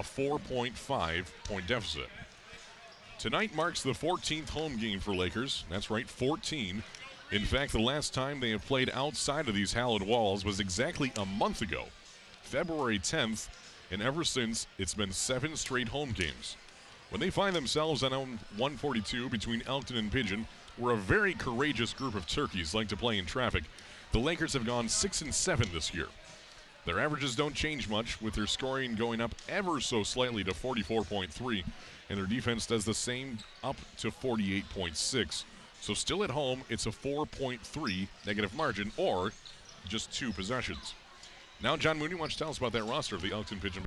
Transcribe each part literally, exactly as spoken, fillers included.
a four point five point deficit. Tonight marks the fourteenth home game for Lakers. That's right, fourteen. In fact, the last time they have played outside of these hallowed walls was exactly a month ago, February tenth, and ever since, it's been seven straight home games. When they find themselves on one forty-two between Elkton and Pigeon, where a very courageous group of turkeys like to play in traffic, the Lakers have gone six and seven this year. Their averages don't change much, with their scoring going up ever so slightly to forty-four point three, and their defense does the same, up to forty-eight point six. So still at home, it's a four point three negative margin, or just two possessions. Now, John Mooney, why don't you tell us about that roster of the Elkton Pigeon?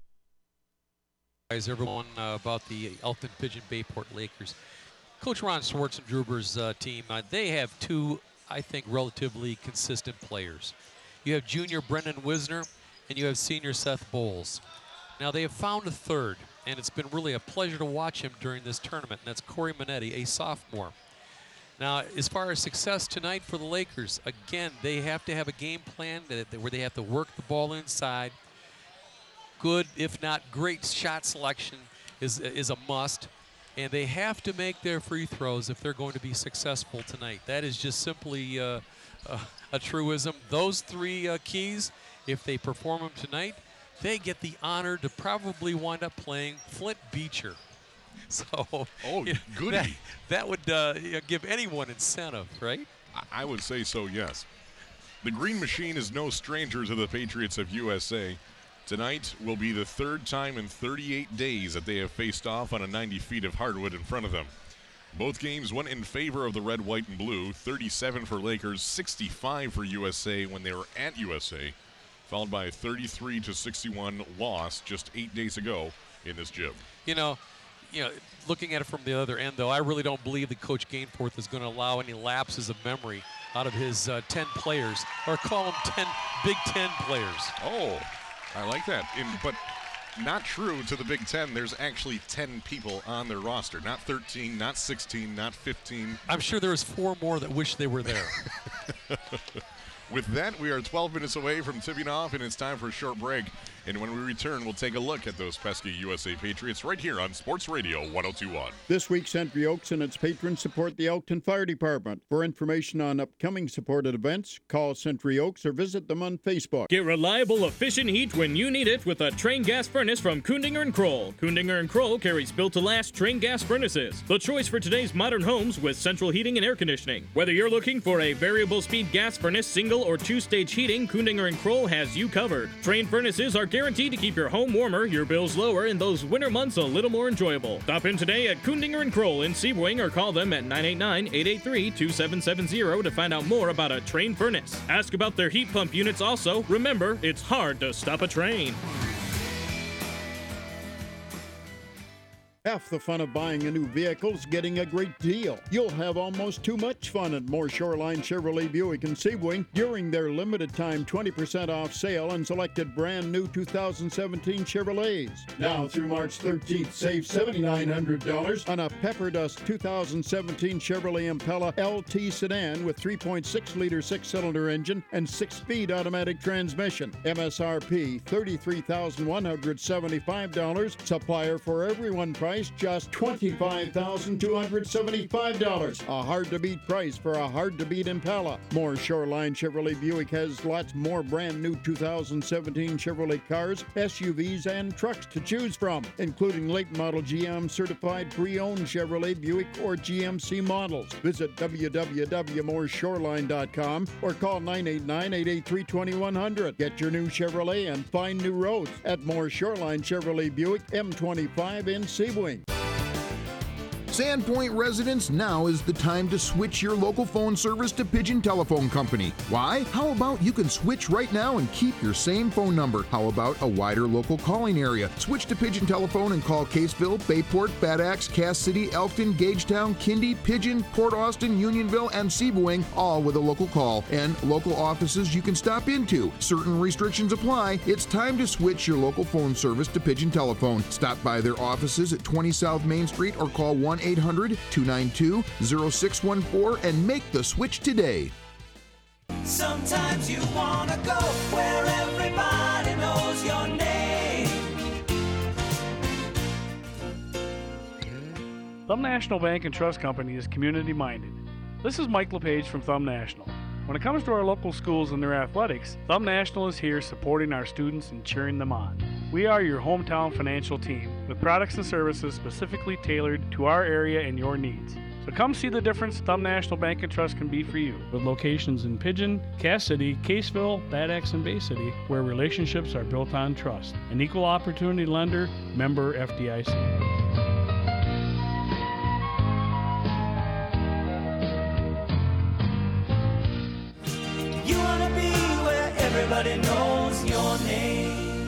Guys, everyone uh, about the Elkton Pigeon Bayport Lakers. Coach Ron Schwartzendruber's uh, team, uh, they have two, I think, relatively consistent players. You have junior Brendan Wisner, and you have senior Seth Bowles. Now, they have found a third, and it's been really a pleasure to watch him during this tournament, and that's Corey Minetti, a sophomore. Now, as far as success tonight for the Lakers, again, they have to have a game plan that, that where they have to work the ball inside. Good, if not great, shot selection is, is a must. And they have to make their free throws if they're going to be successful tonight. That is just simply uh, uh, a truism. Those three uh, keys, if they perform them tonight, they get the honor to probably wind up playing Flint Beecher. So, oh, you know, goody. That, that would uh, give anyone incentive, right? I would say so, yes. The Green Machine is no stranger to the Patriots of U S A. Tonight will be the third time in thirty-eight days that they have faced off on a ninety feet of hardwood in front of them. Both games went in favor of the red, white, and blue, thirty-seven for Lakers, sixty-five for U S A when they were at U S A, followed by a thirty-three to sixty-one loss just eight days ago in this gym. You know, you know, looking at it from the other end, though, I really don't believe that Coach Gainforth is going to allow any lapses of memory out of his uh, ten players, or call them ten Big Ten players. Oh, I like that. In, but not true to the Big Ten. There's actually ten people on their roster. Not thirteen, not sixteen, not fifteen. I'm sure there's four more that wish they were there. With that, we are twelve minutes away from tipping off, and it's time for a short break. And when we return, we'll take a look at those pesky U S A Patriots right here on Sports Radio one oh two point one. This week, Sentry Oaks and its patrons support the Elkton Fire Department. For information on upcoming supported events, call Sentry Oaks or visit them on Facebook. Get reliable, efficient heat when you need it with a Train gas furnace from Kundinger and Kroll. Kundinger and Kroll carries built-to-last Train gas furnaces, the choice for today's modern homes with central heating and air conditioning. Whether you're looking for a variable-speed gas furnace, single or two-stage heating, Kundinger and Kroll has you covered. Train furnaces are guaranteed to keep your home warmer, your bills lower, and those winter months a little more enjoyable. Stop in today at Kundinger and Kroll in Sebring or call them at nine eight nine, eight eight three, two seven seven zero to find out more about a Train furnace. Ask about their heat pump units also. Remember, it's hard to stop a train. Half the fun of buying a new vehicle is getting a great deal. You'll have almost too much fun at Moore Shoreline Chevrolet Buick in Sebring during their limited time twenty percent off sale on selected brand new two thousand seventeen Chevrolets. Now through March thirteenth, save seven thousand nine hundred dollars on a Pepper Dust two thousand seventeen Chevrolet Impala L T sedan with three point six liter six-cylinder engine and six-speed automatic transmission. M S R P thirty-three thousand one hundred seventy-five dollars. Supplier for everyone price just twenty-five thousand two hundred seventy-five dollars. A hard-to-beat price for a hard-to-beat Impala. More Shoreline Chevrolet Buick has lots more brand new two thousand seventeen Chevrolet cars, S U Vs, and trucks to choose from, including late model G M certified pre-owned Chevrolet Buick or G M C models. Visit w w w dot more shoreline dot com or call nine eight nine, eight eight three, two one zero zero. Get your new Chevrolet and find new roads at More Shoreline Chevrolet Buick M twenty-five in Sebring. Sandpoint residents, now is the time to switch your local phone service to Pigeon Telephone Company. Why? How about you can switch right now and keep your same phone number? How about a wider local calling area? Switch to Pigeon Telephone and call Caseville, Bayport, Bad Axe, Cass City, Elkton, Gagetown, Kindy, Pigeon, Port Austin, Unionville, and Sebring, all with a local call and local offices you can stop into. Certain restrictions apply. It's time to switch your local phone service to Pigeon Telephone. Stop by their offices at twenty South Main Street or call one eight hundred, two nine two, zero six one four and make the switch today. Sometimes you want to go where everybody knows your name. Thumb National Bank and Trust Company is community-minded. This is Mike LePage from Thumb National. When it comes to our local schools and their athletics, Thumb National is here supporting our students and cheering them on. We are your hometown financial team with products and services specifically tailored to our area and your needs. So come see the difference Thumb National Bank and Trust can be for you. With locations in Pigeon, Cass City, Caseville, Bad Axe, and Bay City, where relationships are built on trust. An equal opportunity lender, member F D I C. You wanna be where everybody knows your name.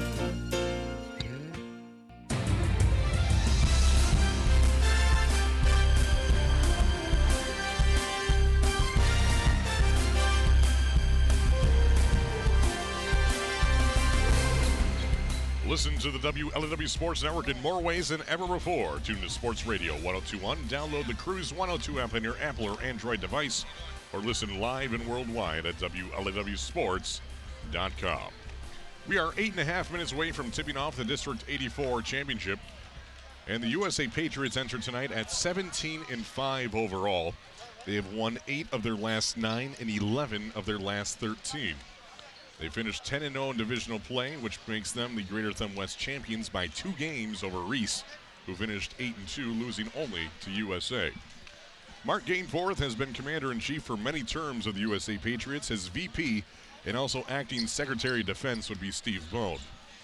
Listen to the W L A W Sports Network in more ways than ever before. Tune to Sports Radio one oh two point one. Download the Cruise one oh two app on your Apple or Android device, or listen live and worldwide at W L A W sports dot com. We are eight and a half minutes away from tipping off the District eighty-four championship, and the U S A Patriots enter tonight at seventeen and five overall. They have won eight of their last nine and eleven of their last thirteen. They finished ten and oh in divisional play, which makes them the Greater Thumb West champions by two games over Reese, who finished eight and two, losing only to U S A. Mark Gainforth has been commander-in-chief for many terms of the U S A Patriots. His V P and also acting Secretary of Defense would be Steve Bone.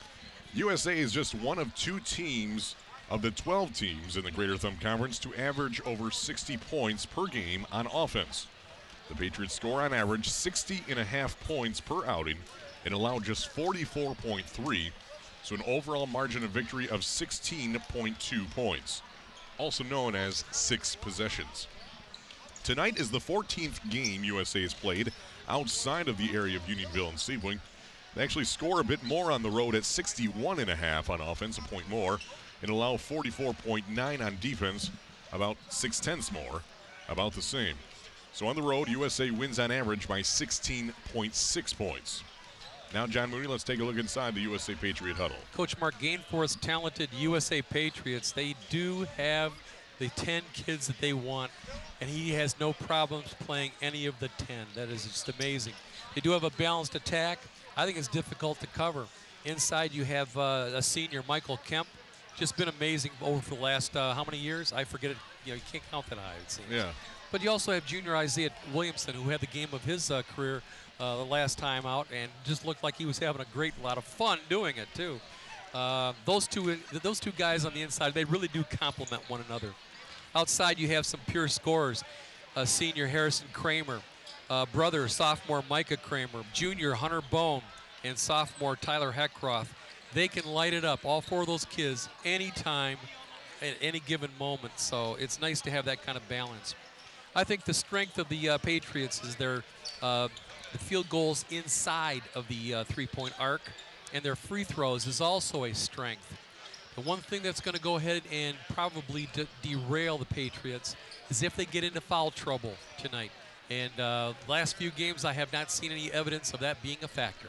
U S A is just one of two teams of the twelve teams in the Greater Thumb Conference to average over sixty points per game on offense. The Patriots score on average sixty and a half points per outing and allow just forty-four point three, so an overall margin of victory of sixteen point two points, also known as six possessions. Tonight is the fourteenth game U S A has played outside of the area of Unionville and Sebring. They actually score a bit more on the road at sixty-one and a half on offense, a point more, and allow forty-four point nine on defense, about six tenths more, about the same. So on the road, U S A wins on average by sixteen point six points. Now, John Mooney, let's take a look inside the U S A Patriot huddle. Coach Mark Gainforth's talented U S A Patriots, they do have the ten kids that they want, and he has no problems playing any of the ten. That is just amazing. They do have a balanced attack. I think it's difficult to cover. Inside, you have uh, a senior, Michael Kemp, just been amazing over the last, uh, how many years? I forget it. You know, you can't count that high, it seems. Yeah. But you also have junior Isaiah Williamson, who had the game of his uh, career uh, the last time out, and just looked like he was having a great lot of fun doing it too. Uh, those two, those two guys on the inside, they really do complement one another. Outside, you have some pure scorers: uh, senior Harrison Kramer, uh, brother sophomore Micah Kramer, junior Hunter Bone, and sophomore Tyler Heckroth. They can light it up, all four of those kids, anytime, at any given moment. So it's nice to have that kind of balance. I think the strength of the uh, Patriots is their uh, the field goals inside of the uh, three-point arc, and their free throws is also a strength. The one thing that's going to go ahead and probably de derail the Patriots is if they get into foul trouble tonight. And uh, last few games, I have not seen any evidence of that being a factor.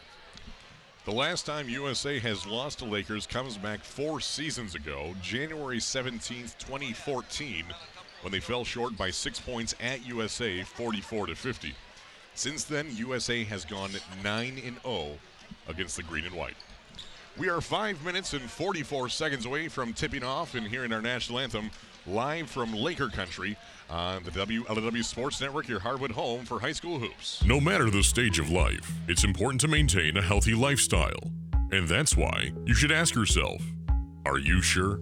The last time U S A has lost to Lakers comes back four seasons ago, January seventeenth, twenty fourteen, when they fell short by six points at U S A, forty-four to fifty. Since then, U S A has gone nine and oh against the green and white. We are five minutes and forty-four seconds away from tipping off and hearing our national anthem live from Laker Country on the W L A W Sports Network, your Hardwood home for high school hoops. No matter the stage of life, it's important to maintain a healthy lifestyle. And that's why you should ask yourself, are you sure?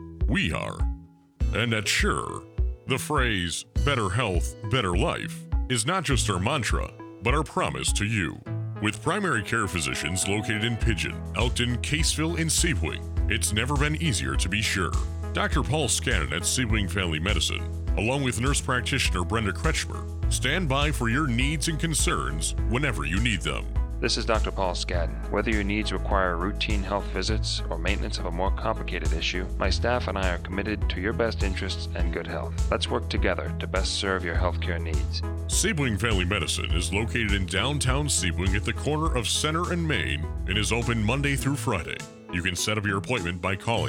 We are. And at Sure, the phrase, better health, better life, is not just our mantra, but our promise to you. With primary care physicians located in Pigeon, Elkton, Caseville, and Sebring, it's never been easier to be sure. Doctor Paul Scannon at Sebring Family Medicine, along with nurse practitioner Brenda Kretschmer, stand by for your needs and concerns whenever you need them. This is Doctor Paul Scadden. Whether your needs require routine health visits or maintenance of a more complicated issue, my staff and I are committed to your best interests and good health. Let's work together to best serve your healthcare needs. Sebring Family Medicine is located in downtown Sebring at the corner of Center and Main and is open Monday through Friday. You can set up your appointment by calling